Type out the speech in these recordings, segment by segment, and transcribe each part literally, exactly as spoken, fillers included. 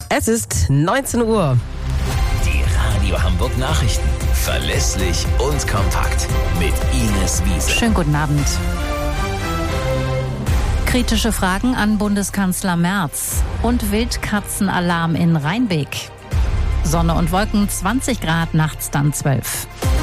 Es ist neunzehn Uhr. Die Radio Hamburg Nachrichten. Verlässlich und kompakt. Mit Ines Wiese. Schönen guten Abend. Kritische Fragen an Bundeskanzler Merz. Und Wildkatzenalarm in Rheinbeek. Sonne und Wolken, zwanzig Grad, nachts dann zwölf.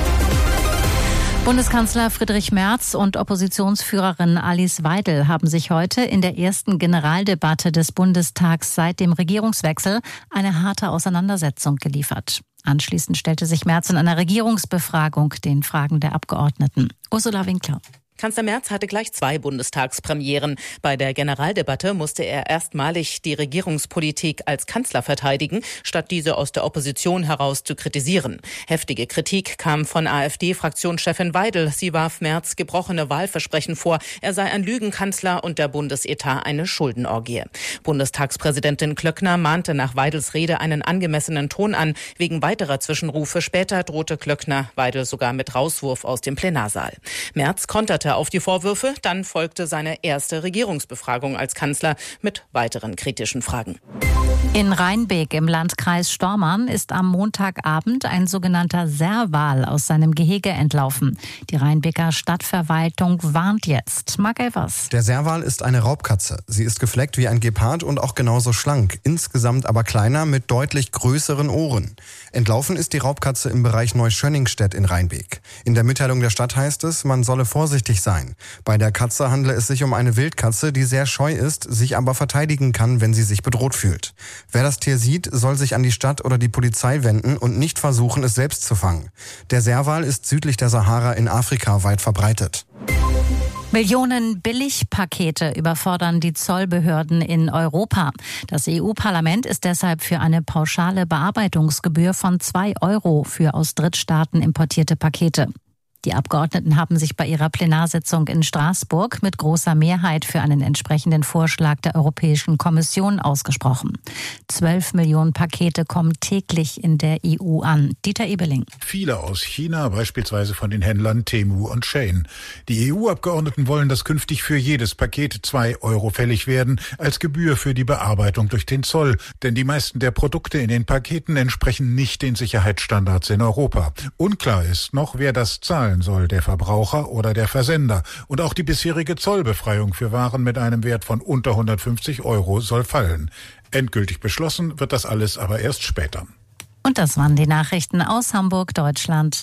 Bundeskanzler Friedrich Merz und Oppositionsführerin Alice Weidel haben sich heute in der ersten Generaldebatte des Bundestags seit dem Regierungswechsel eine harte Auseinandersetzung geliefert. Anschließend stellte sich Merz in einer Regierungsbefragung den Fragen der Abgeordneten. Ursula Winkler. Kanzler Merz hatte gleich zwei Bundestagspremieren. Bei der Generaldebatte musste er erstmalig die Regierungspolitik als Kanzler verteidigen, statt diese aus der Opposition heraus zu kritisieren. Heftige Kritik kam von AfD-Fraktionschefin Weidel. Sie warf Merz gebrochene Wahlversprechen vor. Er sei ein Lügenkanzler und der Bundesetat eine Schuldenorgie. Bundestagspräsidentin Klöckner mahnte nach Weidels Rede einen angemessenen Ton an. Wegen weiterer Zwischenrufe später drohte Klöckner Weidel sogar mit Rauswurf aus dem Plenarsaal. Merz konterte auf die Vorwürfe, dann folgte seine erste Regierungsbefragung als Kanzler mit weiteren kritischen Fragen. In Rheinbeek im Landkreis Stormarn ist am Montagabend ein sogenannter Serval aus seinem Gehege entlaufen. Die Rheinbeker Stadtverwaltung warnt jetzt. Marc Elvers. Der Serval ist eine Raubkatze. Sie ist gefleckt wie ein Gepard und auch genauso schlank, insgesamt aber kleiner mit deutlich größeren Ohren. Entlaufen ist die Raubkatze im Bereich Neuschönningstedt in Rheinbeek. In der Mitteilung der Stadt heißt es, man solle vorsichtig sein. Bei der Katze handle es sich um eine Wildkatze, die sehr scheu ist, sich aber verteidigen kann, wenn sie sich bedroht fühlt. Wer das Tier sieht, soll sich an die Stadt oder die Polizei wenden und nicht versuchen, es selbst zu fangen. Der Serval ist südlich der Sahara in Afrika weit verbreitet. Millionen Billigpakete überfordern die Zollbehörden in Europa. Das E U-Parlament ist deshalb für eine pauschale Bearbeitungsgebühr von zwei Euro für aus Drittstaaten importierte Pakete. Die Abgeordneten haben sich bei ihrer Plenarsitzung in Straßburg mit großer Mehrheit für einen entsprechenden Vorschlag der Europäischen Kommission ausgesprochen. Zwölf Millionen Pakete kommen täglich in der E U an. Dieter Ebeling. Viele aus China, beispielsweise von den Händlern Temu und Shein. Die E U-Abgeordneten wollen, dass künftig für jedes Paket zwei Euro fällig werden als Gebühr für die Bearbeitung durch den Zoll. Denn die meisten der Produkte in den Paketen entsprechen nicht den Sicherheitsstandards in Europa. Unklar ist noch, wer das zahlen soll, der Verbraucher oder der Versender. Und auch die bisherige Zollbefreiung für Waren mit einem Wert von unter hundertfünfzig Euro soll fallen. Endgültig beschlossen wird das alles aber erst später. Und das waren die Nachrichten aus Hamburg, Deutschland.